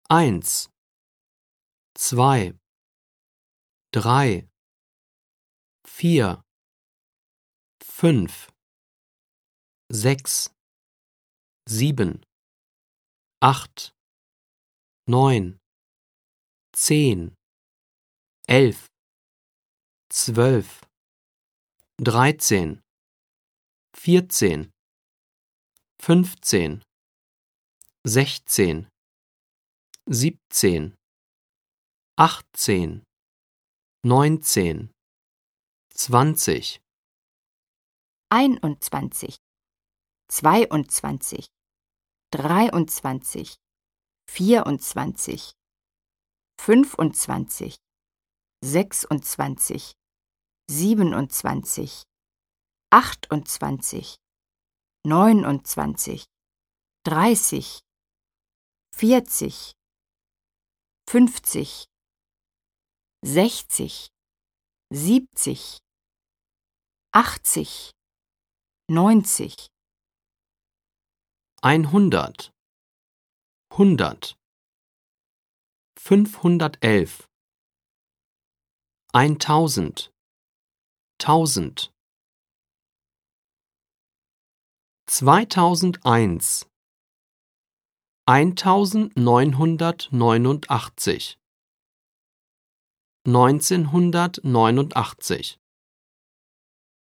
1, 2, 3, 4, 5, 6, 7, 8, 9, 10, 11, 12, 13, 14, 15, 16, 17, 18, 19, 20, 21, 22, 23, 24, 25, 26, 27, 28, 29, 30, 40, 50, 60, 70, 80, 90, 100, 100, 511, 1000, 1000, 2001, 1989, 1989